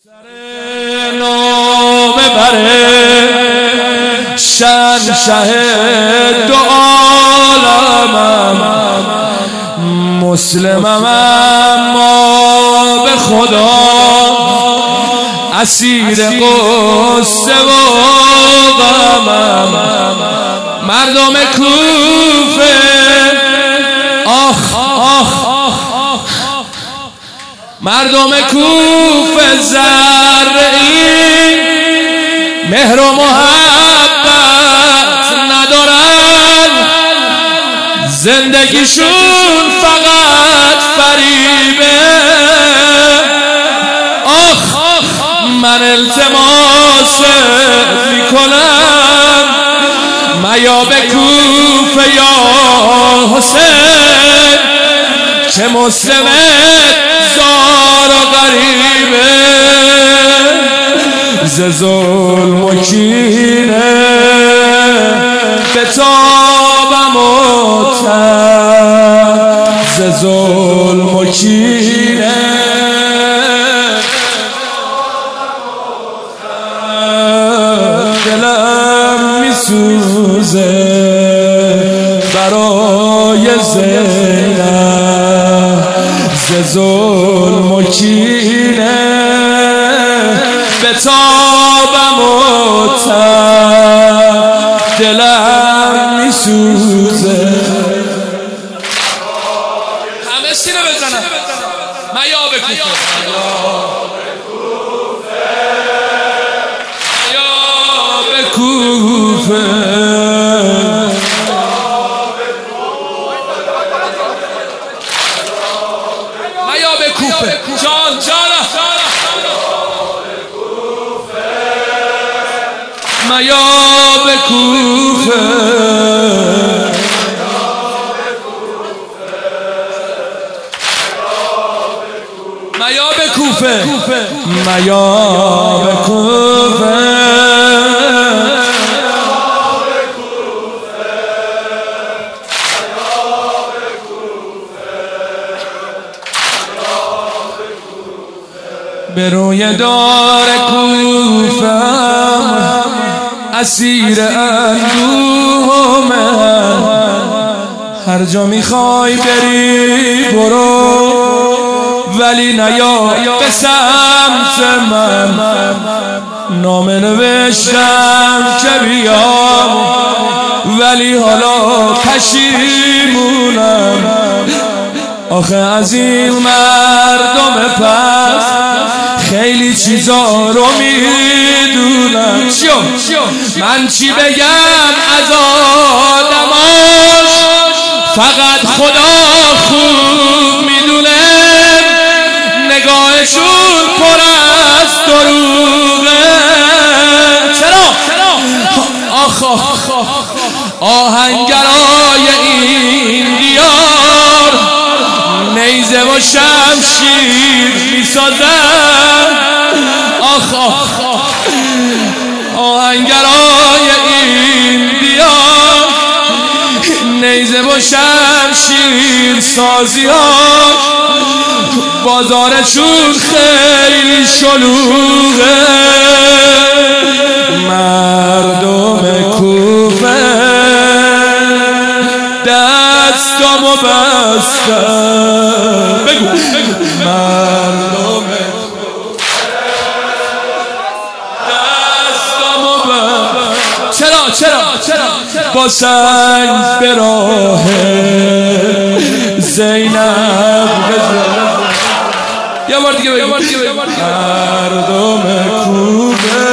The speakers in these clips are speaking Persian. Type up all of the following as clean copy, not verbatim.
نام بره شهنشه دو عالمم مسلمم اما به خدا اسیر قصه و غمم مردم کوفه آخ آخ مردم کوفه زرعی مهر و محبت ندارن زندگیشون فقط فریبه آخ من التماس میکنم میا به کوفه یا حسین که مسلم زار و غریبه ز ظلم و کینه به تابم و تب ز ظلم و کینه دلم میسوزه برای زینب ز ظلم و کینه به تابم و تب دلم میسوزه همه سینه بزنن میا به کوفه میا به کوفه جان جانم میا به کوفه میا به کوفه میا به کوفه به روی دار کوفه اسیر اندوهمه هر جا میخوای بری برو ولی نیا به سمت من نامه نوشتم که بیام ولی حالا پشیمونم آخه از این مردم پس خیلی چیزا رو میدونم من چی بگم از آدماش فقط خدا خوب میدونه نگاهشون پر از دروغه چرا؟ آخ آهنگرای این دیار نیزه و شمشیر میسازن آخ آهنگرای این دیار نیزه و شمشیر سازی ها بازارشون خیلی شلوغه مردم کوفه دستامو بستم بگو مردم دستامو بستم چرا با سنگ به راه زینب یه بار دیگه بگو مردم کوفه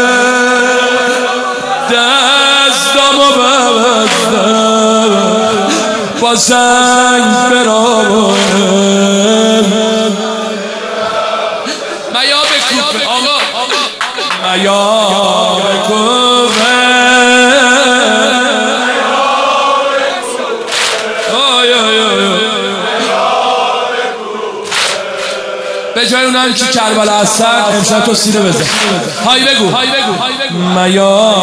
دستامو بستم با سنگ برام میا به کوفه آقا میا به کوفه به جای اونم که کربلا هستن امشب تو سینه بزن های بگو میا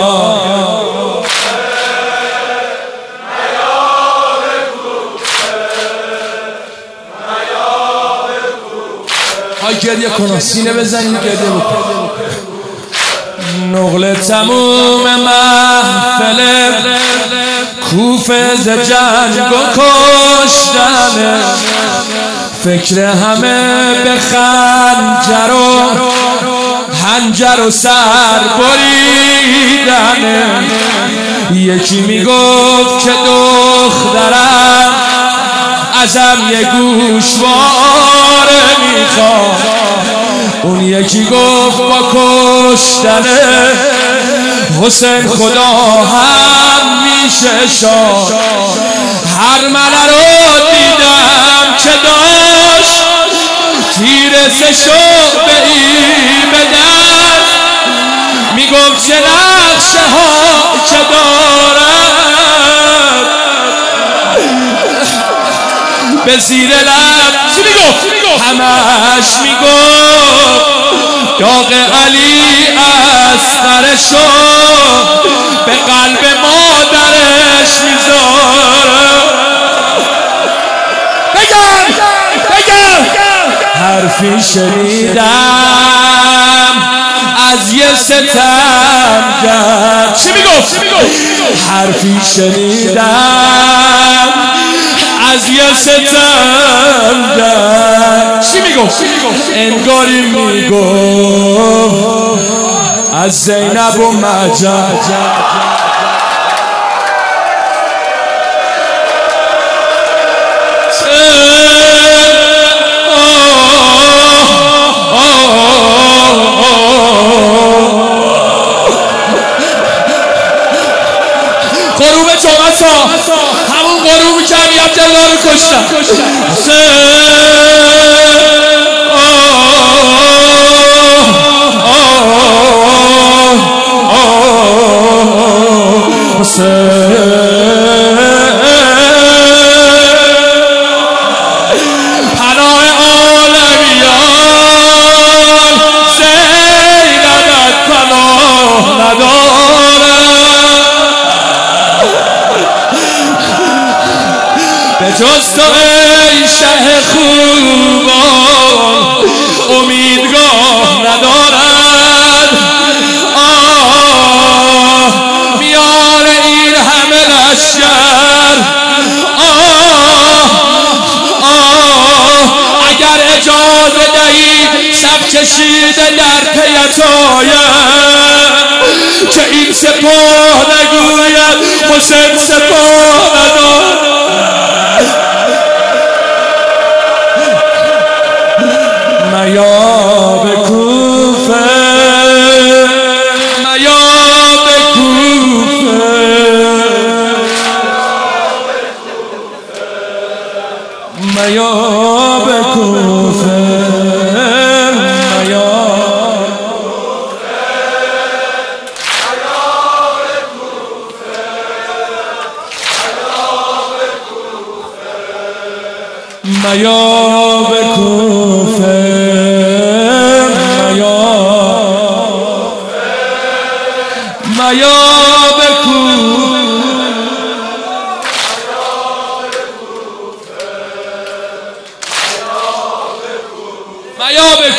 میخوای گریه کن سینه بزنی گریه بکن. نقل تموم محفل کوفه ز جنگ و کشتن، فکر همه به خنجر و حنجر و سر بریدن. یکی میگفت که دخترم ازم یه گوشواره میخواد، اون یکی گفت با کشتن حسین خدا هم میشه شاد. هر مله رو دیدم که داشت تیر سشو به این بدن، میگفت چه نقشه ها که دارد به زیر لب. چی میگفت؟ همش میگفت داغ علی اصغرشو به قلب مادرش میذاره. بگم حرفی شنیدم از یه ستمگر. چی میگفت؟ حرفی شنیدم از یه ستمگر. چی میگفت؟ انگاری میگفت از زینب و مجد. غروب جمعه همون غروبی که علی عبدالله رو کشتن. پناه عالمیان زینبت پناه نداره، به جز تو ای شه خوبان امیدگاه ندارد. میان این همه لشکر اگر اجازه دهید صف کشیده در پیت آید که این سپاه نگوید حسین سپاه ندارد. میا به کوفه، میا به کوفه، میا به کوفه، میا میا به کوفه، میا به کوفه، میا به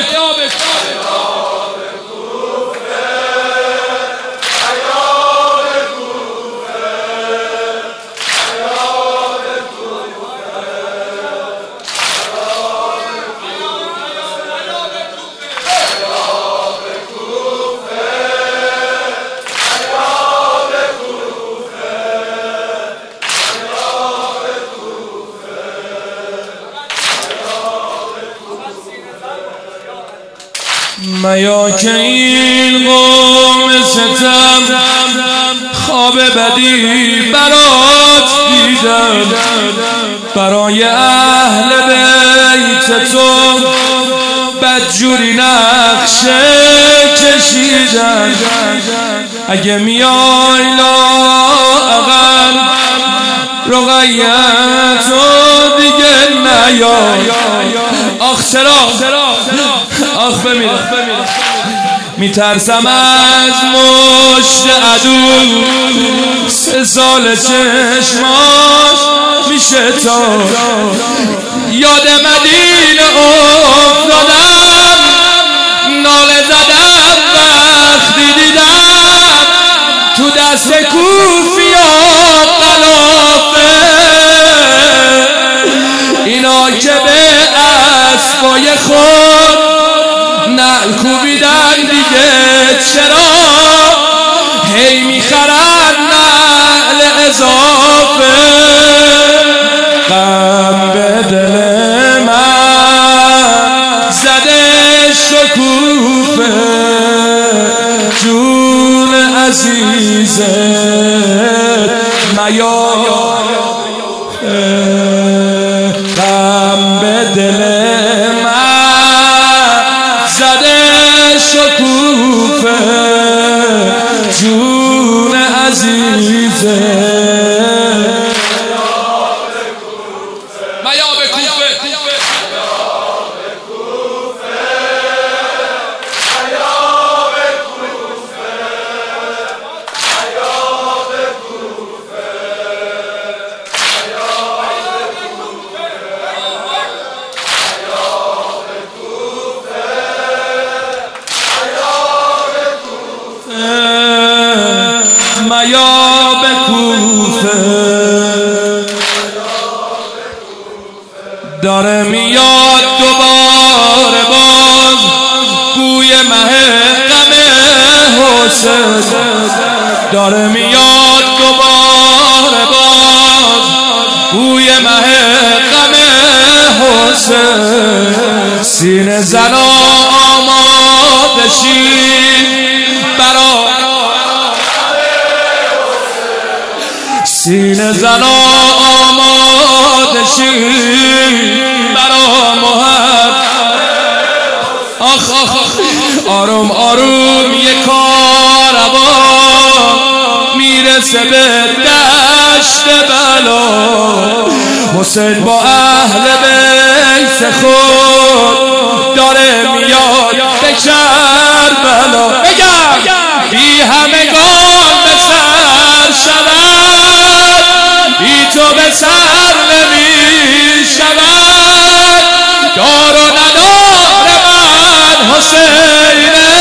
میا که این قوم ستم خواب بدی برات دیدم، برای اهل بیت تو بدجوری نقشه کشیدن. اگه میای لااقل رقیت و دیگه نیای. آخ چرا آخ بمیرم میترسم از مشت عدو، 3 سال چشماش میشه تا یاد مدینه افتادم، ناله زدم وقتی دیدم تو دست کوفیا قلافه، اینا که به اسبای خود نعل کوبیدن دیگه چرا هی میخرن نعل اضافه. غم به دل من زده شکوفه، جون عزیزت میار، غم به دل من زده شکوفه، جون عزیزت میا به کوفه، داره میاد دوباره باز بوی مه غم حسین، داره میاد دوباره باز بوی مه غم حسین. سینه زنا آماده شید برا، سینه زنا آماده شید برا محبت. آخ آخ آروم آروم یک کاروان میرسه به دشت بلا، حسین با اهل بیت خود داره میاد به کربلا. بگم بی همگان به سر شود، بی تو به سر نمی شود، دار و ندار من حسینه،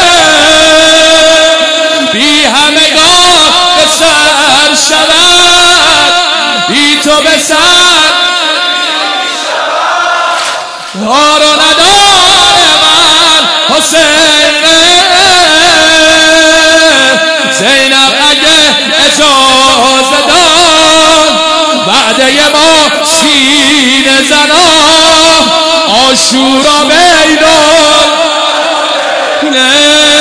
بی همگان به سر شود، بی تو به سر دار و ندار من حسینه. زینب اگه اجازه داد وعده ما سینه زنا، عاشورا بیدار